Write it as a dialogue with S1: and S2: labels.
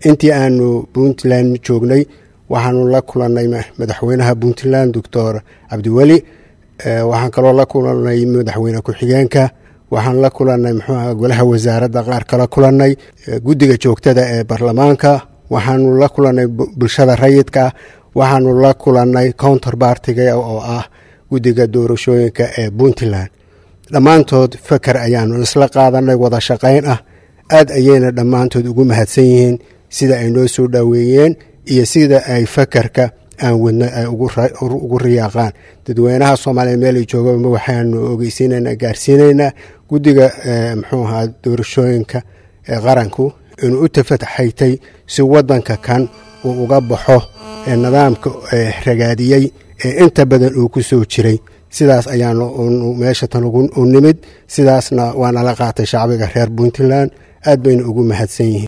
S1: intii aanu Puntland joognay waxaanu la kulanay madaxweynaha Puntland Dr. Cabdiweli waxaan kaloo la kulanay madaxweyne ku-xigeenka waxaan la kulanay golaha wasaaradda qaar kala kulanay guddiga joogtada ee baarlamaanka waxaanu la kulanay bulshada rayidka waxaanu la kulanay counterpartiga oo ah guddiga doorashooyinka ee Puntland dhammaantood fakar ayaanu isla qaadanay wada shaqayn ah aad ayayna dhammaantood ugu mahadsan yihiin sida ay noo soo dhaweeyeen iyo sida ay fakarka aan wadna ay ugu riyaaqaan dadweynaha Soomaaliyeed meel ay joogaan waxaanu ogeysiinaynaa gaarsiinaynaa guddiga doorashooyinka ee qaranku inuu u tafataxaytay si wadanka kan uu uga baxo nidaamka ragaadiyay ee inta badan uu ku soo jiray sidaas ayaanu meesha tan ugu nimid sidaasna waana la qaatay shacbiga reer Puntland aad bayna ugu mahadsan yihiin